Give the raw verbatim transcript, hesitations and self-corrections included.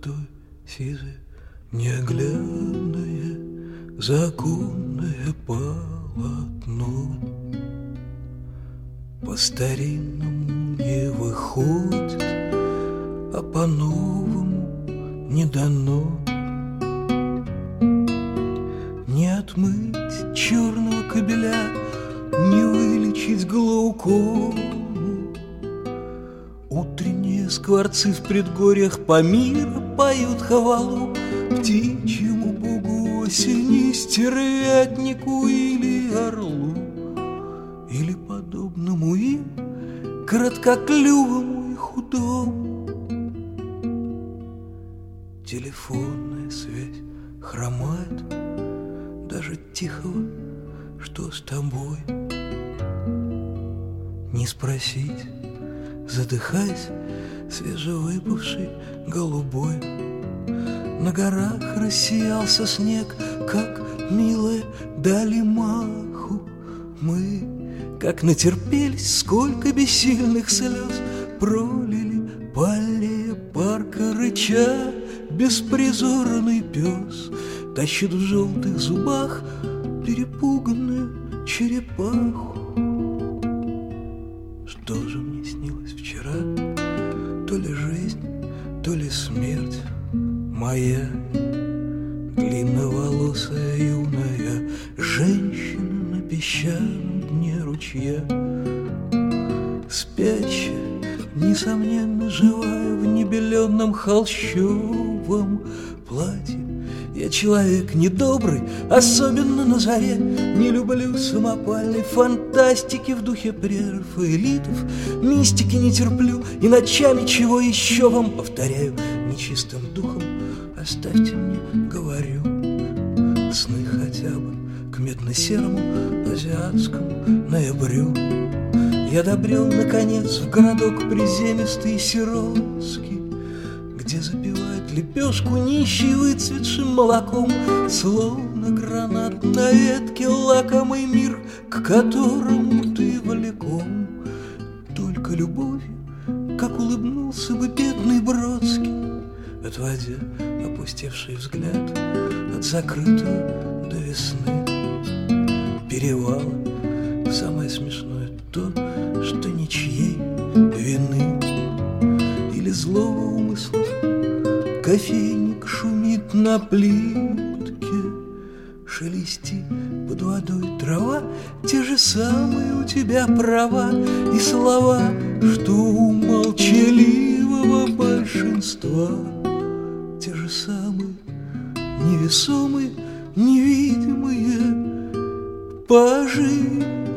золотой, сизое, неоглядное, законное полотно. По-старинному не выходит, а по-новому не дано. Не отмыть черного кобеля, не вылечить глаукому. Утренние скворцы в предгорьях Памира поют хвалу птичьему богу осени, стервятнику или орлу, или подобному им короткоклювому и худому. Телефонная связь хромает, даже тихого «что с тобой?» не спросить, задыхаясь, свежевыпавший голубой. На горах рассеялся снег, как милые дали маху. Мы, как натерпелись, сколько бессильных слез пролили по аллее парка, рыча. Беспризорный пес тащит в желтых зубах перепуганную черепаху. Что же мне снилось вчера? То ли жизнь, то ли смерть моя. Длинноволосая юная женщина на песчаном дне ручья, спящая, несомненно живая в небеленном холщовом платье. Я человек недобрый, особенно на заре. Не люблю самопальной фантастики в духе прерафаэлитов. Мистики не терплю, и ночами чего еще вам повторяю. Нечистым духом оставьте мне, говорю, сны хотя бы к медно-серому азиатскому ноябрю. Я добрел, наконец, в городок приземистый и сиротский, где запивают лепешку нищий выцветшим молоком, словно гранат на ветке лакомый мир, к которому ты влеком. Только любовью, как улыбнулся бы бедный Бродский, отводя опустевший взгляд от закрытого до весны перевала. Самое смешное то, что ничьей вины или злого умысла. Кофейник шумит на плитке, шелестит под водой трава, те же самые у тебя права и слова, что у молчаливого большинства. Те же самые невесомые, невидимые пажи